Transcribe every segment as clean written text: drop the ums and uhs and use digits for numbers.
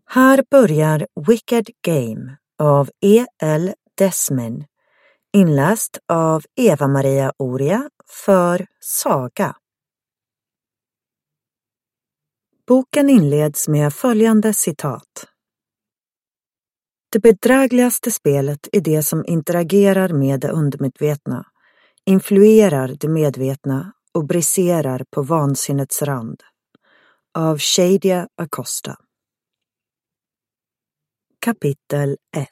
Här börjar Wicked Game av E.L. Desmin, inläst av Eva-Maria Oria för Saga. Boken inleds med följande citat. Det bedrägligaste spelet är det som interagerar med det undermedvetna, influerar det medvetna och briserar på vansinnets rand. Av Shadia Acosta. Kapitel 1.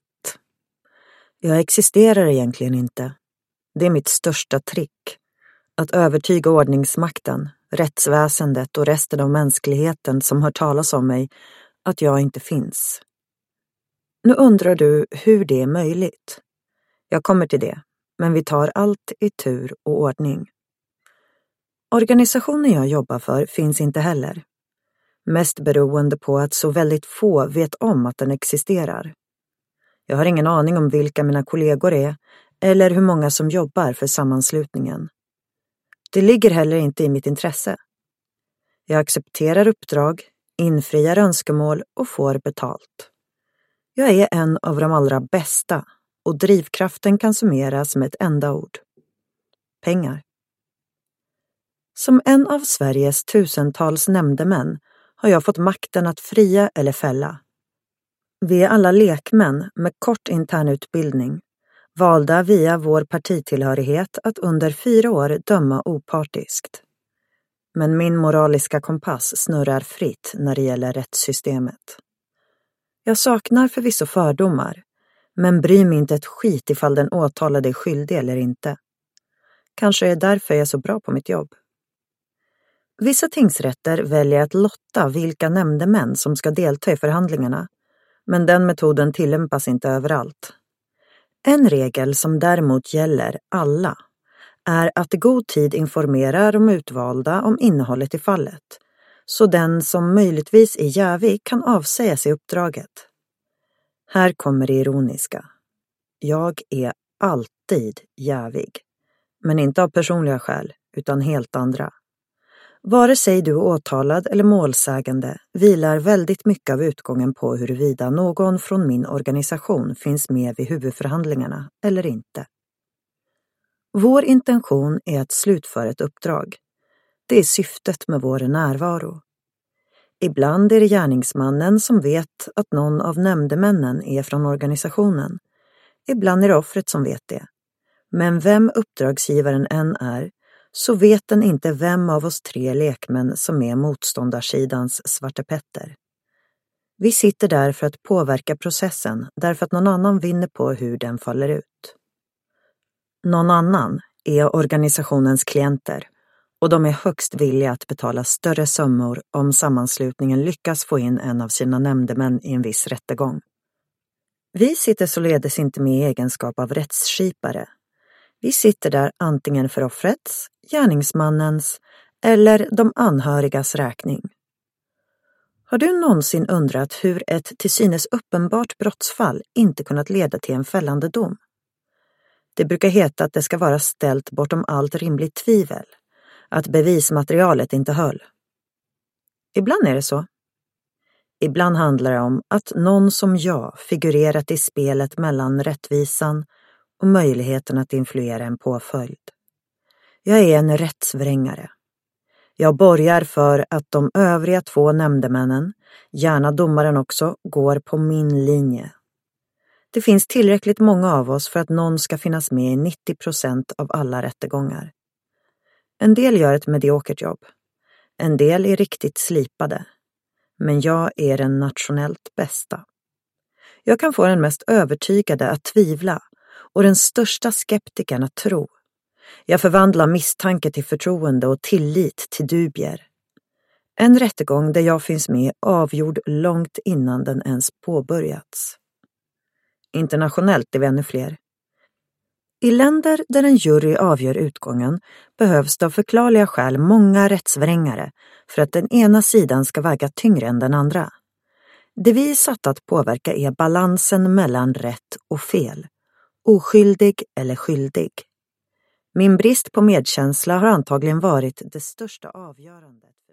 Jag existerar egentligen inte. Det är mitt största trick. Att övertyga ordningsmakten, rättsväsendet och resten av mänskligheten som hör talas om mig att jag inte finns. Nu undrar du hur det är möjligt. Jag kommer till det, men vi tar allt i tur och ordning. Organisationen jag jobbar för finns inte heller. Mest beroende på att så väldigt få vet om att den existerar. Jag har ingen aning om vilka mina kollegor är eller hur många som jobbar för sammanslutningen. Det ligger heller inte i mitt intresse. Jag accepterar uppdrag, infriar önskemål och får betalt. Jag är en av de allra bästa och drivkraften kan summeras med ett enda ord. Pengar. Som en av Sveriges tusentals nämndemän har jag fått makten att fria eller fälla. Vi är alla lekmän med kort internutbildning, valda via vår partitillhörighet att under 4 år döma opartiskt. Men min moraliska kompass snurrar fritt när det gäller rättssystemet. Jag saknar förvisso fördomar, men bryr mig inte ett skit ifall den åtalade är skyldig eller inte. Kanske är därför jag är så bra på mitt jobb. Vissa tingsrätter väljer att lotta vilka nämndemän som ska delta i förhandlingarna, men den metoden tillämpas inte överallt. En regel som däremot gäller alla är att i god tid informera de utvalda om innehållet i fallet, så den som möjligtvis är jävig kan avsäga sig uppdraget. Här kommer det ironiska. Jag är alltid jävig, men inte av personliga skäl utan helt andra. Vare sig du är åtalad eller målsägande vilar väldigt mycket av utgången på huruvida någon från min organisation finns med vid huvudförhandlingarna eller inte. Vår intention är att slutföra ett uppdrag. Det är syftet med vår närvaro. Ibland är det gärningsmannen som vet att någon av nämndemännen är från organisationen. Ibland är det offret som vet det. Men vem uppdragsgivaren än är, så vet den inte vem av oss 3 lekmän som är motståndarsidans Svarte Petter. Vi sitter där för att påverka processen därför att någon annan vinner på hur den faller ut. Någon annan är organisationens klienter och de är högst villiga att betala större summor om sammanslutningen lyckas få in en av sina nämndemän i en viss rättegång. Vi sitter således inte med i egenskap av rättsskipare. Vi sitter där antingen för offrets, gärningsmannens eller de anhörigas räkning. Har du någonsin undrat hur ett till synes uppenbart brottsfall inte kunnat leda till en fällande dom? Det brukar heta att det ska vara ställt bortom allt rimligt tvivel, att bevismaterialet inte höll. Ibland är det så. Ibland handlar det om att någon som jag figurerat i spelet mellan rättvisan och möjligheten att influera en påföljd. Jag är en rättsvrängare. Jag borgar för att de övriga 2 nämndemännen, gärna domaren också, går på min linje. Det finns tillräckligt många av oss för att någon ska finnas med i 90% av alla rättegångar. En del gör ett mediokert jobb. En del är riktigt slipade. Men jag är den nationellt bästa. Jag kan få den mest övertygade att tvivla och den största skeptikern att tro. Jag förvandlar misstanke till förtroende och tillit till dubier. En rättegång där jag finns med avgjord långt innan den ens påbörjats. Internationellt är vi ännu fler. I länder där en jury avgör utgången behövs det av förklarliga skäl många rättsvrängare för att den ena sidan ska väga tyngre än den andra. Det vi är satt att påverka är balansen mellan rätt och fel, oskyldig eller skyldig. Min brist på medkänsla har antagligen varit det största avgörandet.